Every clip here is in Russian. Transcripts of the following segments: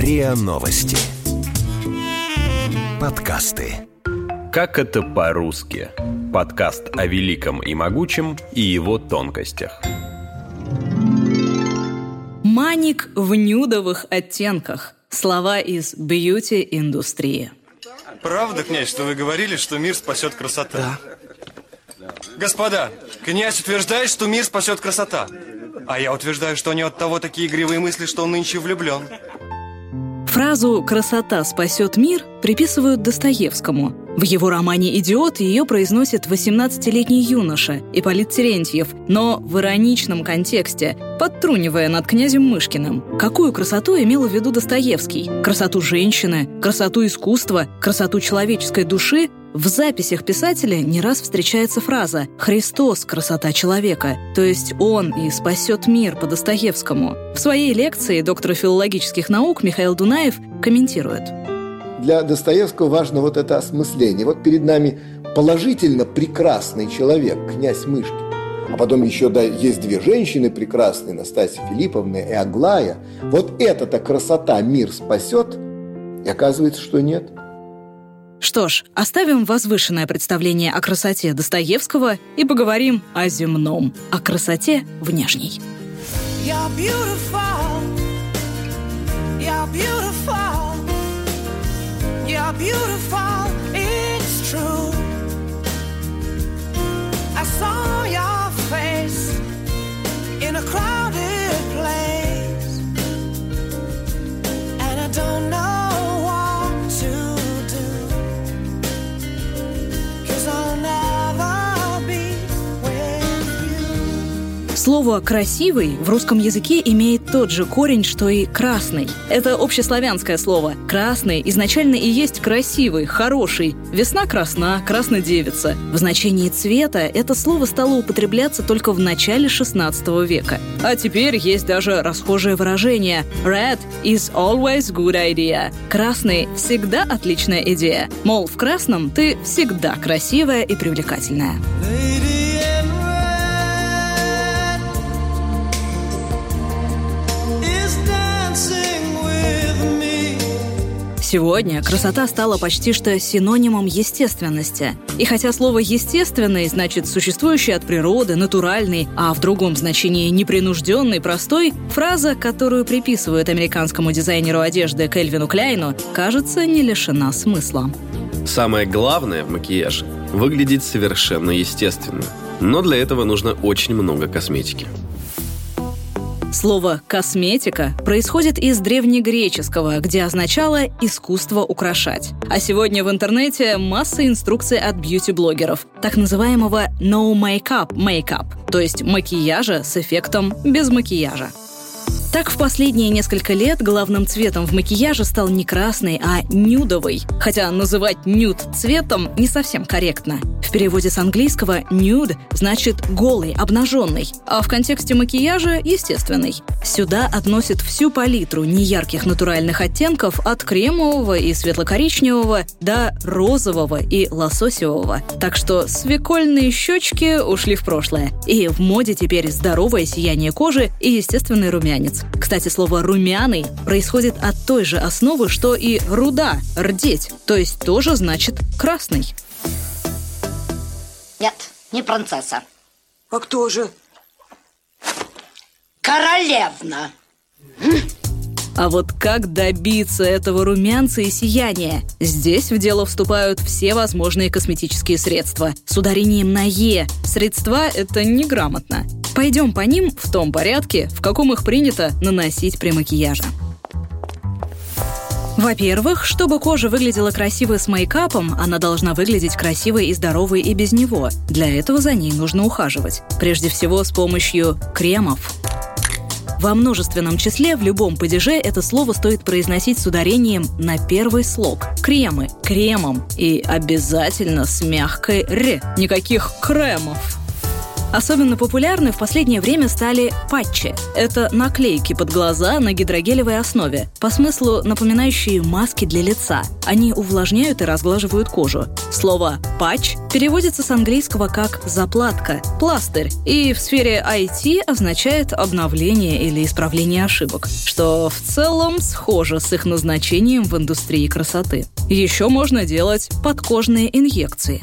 РИА Новости. Подкасты. Как это по-русски? Подкаст о великом и могучем и его тонкостях. Маник в нюдовых оттенках. Слова из бьюти-индустрии. Правда, князь, что вы говорили, что мир спасет красота? Да. Господа, князь утверждает, что мир спасет красота. А я утверждаю, что у него от того такие игривые мысли, что он нынче влюблен. Фразу «красота спасет мир» приписывают Достоевскому. В его романе «Идиот» ее произносит 18-летний юноша Ипполит Терентьев, но в ироничном контексте, подтрунивая над князем Мышкиным. Какую красоту имел в виду Достоевский? Красоту женщины, красоту искусства, красоту человеческой души? В записях писателя не раз встречается фраза «Христос – красота человека», то есть Он и спасет мир по Достоевскому. В своей лекции доктор филологических наук Михаил Дунаев комментирует. Для Достоевского важно вот это осмысление. Вот перед нами положительно прекрасный человек, князь Мышкин. А потом еще есть две женщины прекрасные, Настасья Филипповна и Аглая. Вот эта-то красота мир спасет? И оказывается, что нет. Что ж, оставим возвышенное представление о красоте Достоевского и поговорим о земном, о красоте внешней. You're beautiful. You're beautiful. You're beautiful. It's true. I saw your face in a crowded place, and I don't know. Слово «красивый» в русском языке имеет тот же корень, что и «красный». Это общеславянское слово. «Красный» изначально и есть «красивый», «хороший». «Весна красна», «краснодевица». В значении цвета это слово стало употребляться только в начале XVI века. А теперь есть даже расхожее выражение «Red is always good idea». «Красный» — всегда отличная идея. Мол, в красном ты всегда красивая и привлекательная. Сегодня красота стала почти что синонимом естественности. И хотя слово «естественный» значит существующий от природы, натуральный, а в другом значении непринужденный, простой, фраза, которую приписывают американскому дизайнеру одежды Кельвину Кляйну, кажется, не лишена смысла. Самое главное в макияже – выглядеть совершенно естественно. Но для этого нужно очень много косметики. Слово «косметика» происходит из древнегреческого, где означало «искусство украшать». А сегодня в интернете масса инструкций от бьюти-блогеров, так называемого «no makeup makeup», то есть макияжа с эффектом без макияжа. Так, в последние несколько лет главным цветом в макияже стал не красный, а нюдовый. Хотя называть нюд цветом не совсем корректно. В переводе с английского «nude» значит «голый», «обнаженный», а в контексте макияжа – «естественный». Сюда относят всю палитру неярких натуральных оттенков от кремового и светло-коричневого до розового и лососевого. Так что свекольные щечки ушли в прошлое. И в моде теперь здоровое сияние кожи и естественный румянец. Кстати, слово «румяный» происходит от той же основы, что и «руда», «рдеть», то есть тоже значит «красный». Нет, не принцесса. А кто же? Королевна. А вот как добиться этого румянца и сияния? Здесь в дело вступают все возможные косметические средства. С ударением на «е». Средства – это неграмотно. Пойдем по ним в том порядке, в каком их принято наносить при макияже. Во-первых, чтобы кожа выглядела красивой с мейкапом, она должна выглядеть красивой и здоровой и без него. Для этого за ней нужно ухаживать. Прежде всего с помощью кремов. Во множественном числе в любом падеже это слово стоит произносить с ударением на первый слог. Кремы, кремом и обязательно с мягкой «р». Никаких кремов. Особенно популярны в последнее время стали патчи. Это наклейки под глаза на гидрогелевой основе, по смыслу напоминающие маски для лица. Они увлажняют и разглаживают кожу. Слово «патч» переводится с английского как «заплатка», «пластырь», и в сфере IT означает обновление или исправление ошибок, что в целом схоже с их назначением в индустрии красоты. Еще можно делать подкожные инъекции.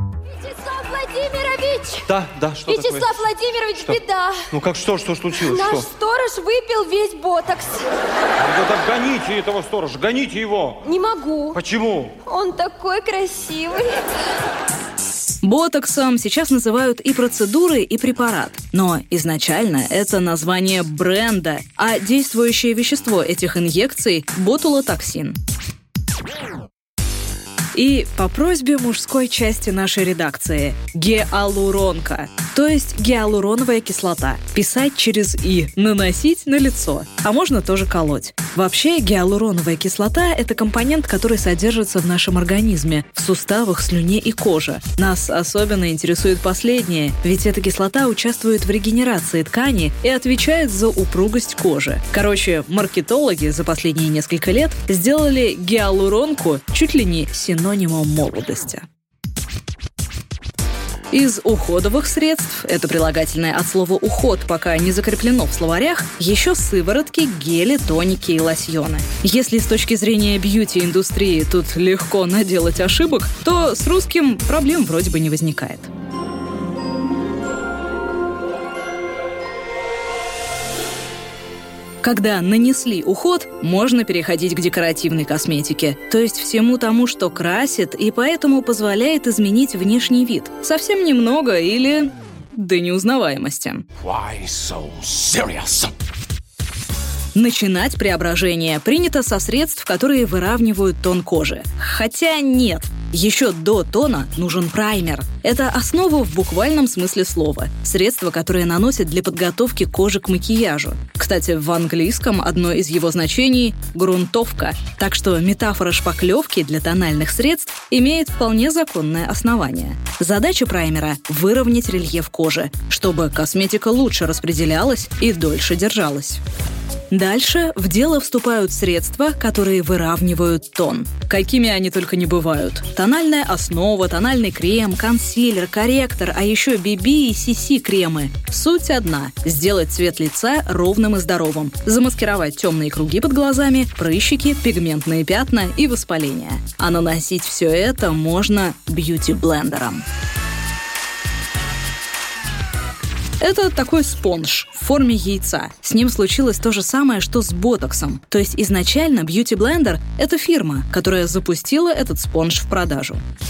Да, что такое? Вячеслав Владимирович, Что? беда. Ну как, что случилось? Наш Что? сторож выпил весь ботокс. Да так гоните этого сторожа, гоните его. Не могу. Почему? Он такой красивый. Ботоксом сейчас называют и процедуры, и препарат. Но изначально это название бренда, а действующее вещество этих инъекций – ботулотоксин. И по просьбе мужской части нашей редакции – гиалуронка, то есть гиалуроновая кислота. Писать через «и», наносить на лицо, а можно тоже колоть. Вообще, гиалуроновая кислота – это компонент, который содержится в нашем организме, в суставах, слюне и коже. Нас особенно интересует последнее, ведь эта кислота участвует в регенерации ткани и отвечает за упругость кожи. Короче, маркетологи за последние несколько лет сделали гиалуронку чуть ли не синонимом молодости. Из уходовых средств, это прилагательное от слова «уход», пока не закреплено в словарях, еще сыворотки, гели, тоники и лосьоны. Если с точки зрения бьюти-индустрии тут легко наделать ошибок, то с русским проблем вроде бы не возникает. Когда нанесли уход, можно переходить к декоративной косметике, то есть всему тому, что красит и поэтому позволяет изменить внешний вид. Совсем немного или до неузнаваемости. Why so serious? Начинать преображение принято со средств, которые выравнивают тон кожи. Хотя нет. Еще до тона нужен праймер. Это основа в буквальном смысле слова. Средство, которое наносят для подготовки кожи к макияжу. Кстати, в английском одно из его значений – грунтовка. Так что метафора шпаклевки для тональных средств имеет вполне законное основание. Задача праймера – выровнять рельеф кожи, чтобы косметика лучше распределялась и дольше держалась. Дальше в дело вступают средства, которые выравнивают тон. Какими они только не бывают. Тональная основа, тональный крем, консилер, корректор, а еще BB и CC кремы. Суть одна – сделать цвет лица ровным и здоровым, замаскировать темные круги под глазами, прыщики, пигментные пятна и воспаления. А наносить все это можно бьюти-блендером. Это такой спонж в форме яйца. С ним случилось то же самое, что с ботоксом. То есть изначально Beauty Blender – это фирма, которая запустила этот спонж в продажу.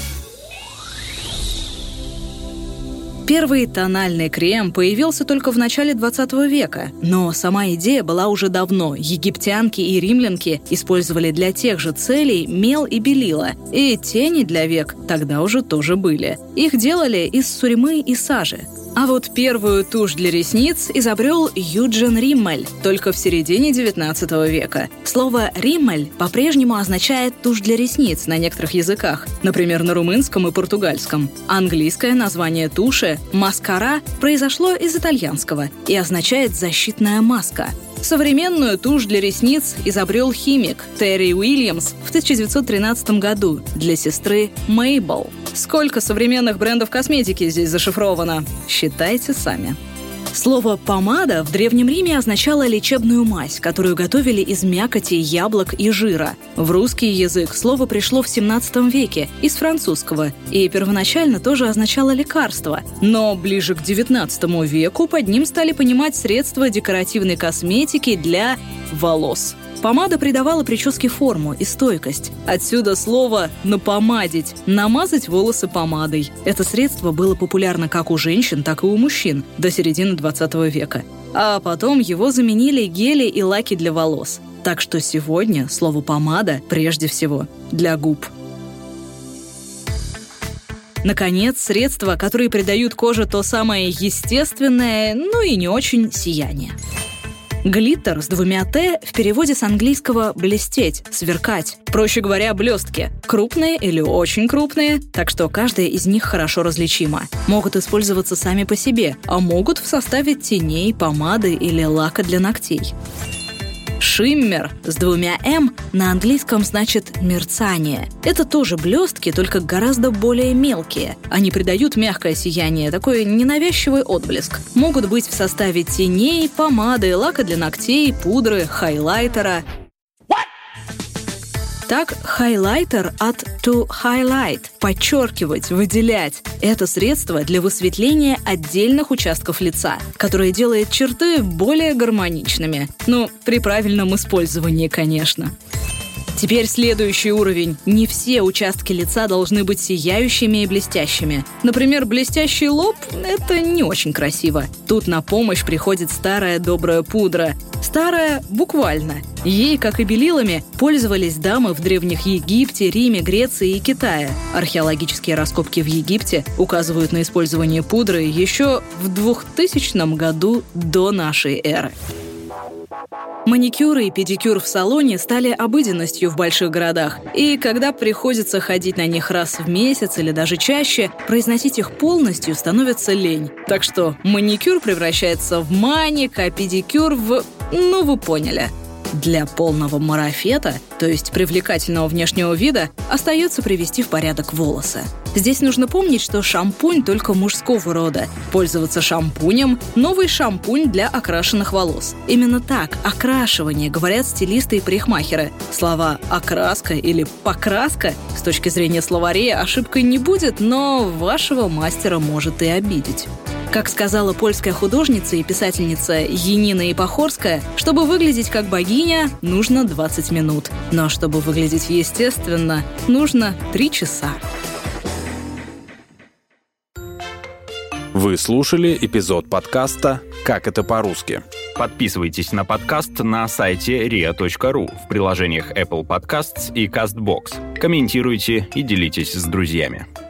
Первый тональный крем появился только в начале 20 века, но сама идея была уже давно. Египтянки и римлянки использовали для тех же целей мел и белила, и тени для век тогда уже тоже были. Их делали из сурьмы и сажи. А вот первую тушь для ресниц изобрел Юджин Риммель только в середине 19 века. Слово «риммель» по-прежнему означает «тушь для ресниц» на некоторых языках, например, на румынском и португальском. Английское название туши «маскара» произошло из итальянского и означает «защитная маска». Современную тушь для ресниц изобрел химик Терри Уильямс в 1913 году для сестры Мейбл. Сколько современных брендов косметики здесь зашифровано? Считайте сами. Слово «помада» в Древнем Риме означало лечебную мазь, которую готовили из мякоти, яблок и жира. В русский язык слово пришло в 17 веке из французского и первоначально тоже означало лекарство. Но ближе к 19 веку под ним стали понимать средства декоративной косметики для волос. Помада придавала прическе форму и стойкость. Отсюда слово «напомадить» – намазать волосы помадой. Это средство было популярно как у женщин, так и у мужчин до середины 20 века. А потом его заменили гели и лаки для волос. Так что сегодня слово «помада» прежде всего для губ. Наконец, средства, которые придают коже то самое естественное, ну и не очень сияние. Глиттер с 2 «т» в переводе с английского «блестеть», «сверкать». Проще говоря, блестки. Крупные или очень крупные, так что каждая из них хорошо различима. Могут использоваться сами по себе, а могут в составе теней, помады или лака для ногтей. Шиммер с 2 «м» на английском значит «мерцание». Это тоже блестки, только гораздо более мелкие. Они придают мягкое сияние, такой ненавязчивый отблеск. Могут быть в составе теней, помады, лака для ногтей, пудры, хайлайтера. Так, хайлайтер от to highlight – подчеркивать, выделять. Это средство для высветления отдельных участков лица, которое делает черты более гармоничными. Ну, при правильном использовании, конечно. Теперь следующий уровень. Не все участки лица должны быть сияющими и блестящими. Например, блестящий лоб – это не очень красиво. Тут на помощь приходит старая добрая пудра. Старая буквально. Ей, как и белилами, пользовались дамы в Древних Египте, Риме, Греции и Китае. Археологические раскопки в Египте указывают на использование пудры еще в 2000 году до нашей эры. Маникюр и педикюр в салоне стали обыденностью в больших городах, и когда приходится ходить на них раз в месяц или даже чаще, произносить их полностью становится лень. Так что маникюр превращается в маник, а педикюр в... ну, вы поняли. Для полного марафета, то есть привлекательного внешнего вида, остается привести в порядок волосы. Здесь нужно помнить, что шампунь только мужского рода. Пользоваться шампунем – новый шампунь для окрашенных волос. Именно так, окрашивание, говорят стилисты и парикмахеры. Слова «окраска» или «покраска» с точки зрения словарей ошибкой не будет, но вашего мастера может и обидеть. Как сказала польская художница и писательница Енина Ипохорская, чтобы выглядеть как богиня, нужно 20 минут. Но чтобы выглядеть естественно, нужно 3 часа. Вы слушали эпизод подкаста «Как это по-русски». Подписывайтесь на подкаст на сайте ria.ru, в приложениях Apple Podcasts и CastBox. Комментируйте и делитесь с друзьями.